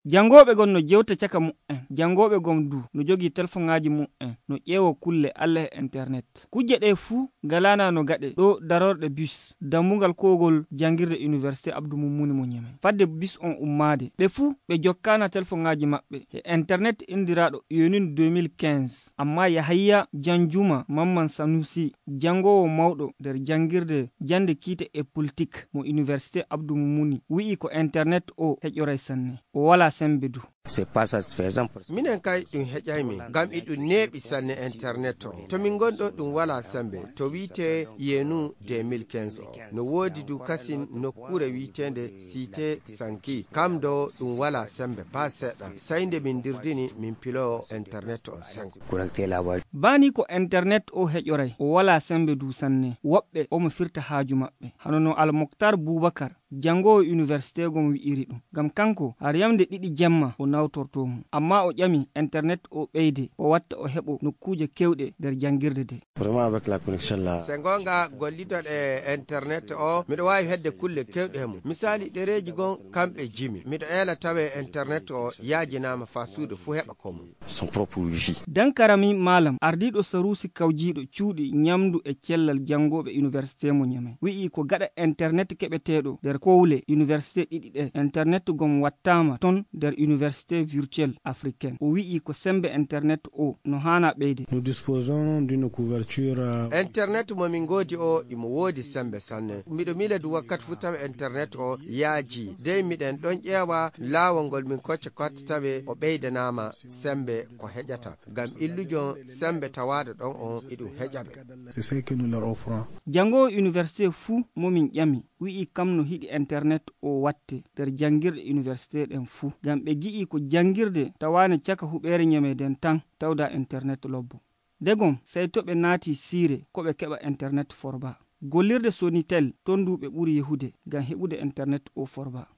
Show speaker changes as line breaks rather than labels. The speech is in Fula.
jangoɓe gon no jewta caka mu'en, jangoɓe gon du no jogi telefoŋaji mu'en no ƴeewo kulle Allah e internet. Kuje ɗe fuu galana no gaɗe ɗo darorɗe bus dammugal kogol jangirde université Abdou Moumouni mo Niamey. Fadde bus on ummade ɓe fuu ɓe jokkana telefoŋaji maɓɓe e internet indiraɗo UNIN 2015. Amma Yahaya Janjuma Mamman Sanusi jangowo mawɗo nder jangirde jande kiite e politique mo université Abdou Moumouni wi'i ko internet o heƴoray sanne o wala sembe du.
Minen kay ɗum heƴaymi ngam iɗum neeɓi sanne internet o to min gonɗo ɗum wala sembe to wiite yenu 2015 o no woodi du kasin nokkure wiitende Cité Sanki kam do ɗum wala sembe pa seɗɗa sayde min dirdini min pilo internet o sanki
bani ko internet o heƴoray o wala sembe du sanne woɓɓe omo firta haaju maɓɓe hanono Al-Moktar Boubacar jangowo université gon wi'iri ɗum ngam kanko har yamde ɗiɗi jemma o nawtorto mum amma o ƴami internet o ɓeyde o watta o heɓo nokkuje kewɗe nder jangirde de.
Se gonga gollidoɗe e internet o miɗo wawi hedde kulle kewɗe hemo misali ɗereji gon kamɓe jimi miɗo ela tawe internet o yajinama fa suudu fu heɓa komo son propre wifi.
Dankarami Malam ardiɗo Sarusi kawjiɗo cuuɗi nyamdu e cellal jangoɓe université mo Niamey wi'i ko gaɗa internet keɓeteɗo nder kowle université ɗiɗi ɗe internet gon wattama ton nder université virtuelle africaine o wi'i ko sembe internet o no hana ɓeyde.
Nous disposons d'une couverture
internet mo min godi o imo woodi sembe sanne miɗo mila du wakkati fu tawe internet o yaaji dey miɗen ɗon ƴeewa laawol ngol min kocce kotte tawe o ɓeydanama sembe ko heƴata ngam illujon sembe tawaɗo ɗon on iɗum heƴaɓe.
c'est ce que nous leur offrons.
Jangowo université fuu momin ƴami wi'i kam no hiɗi internet o watte nder jangirɗe université ɗen fuu ngam ɓe gi'i ko jangirde tawane caka huɓere Niamey den tan tawda internet lobbo degom sey to ɓe naati siire ko ɓe keɓa internet forba gollirde Sonitel ton du ɓe ɓuri yehude ngam heɓude internet o forba.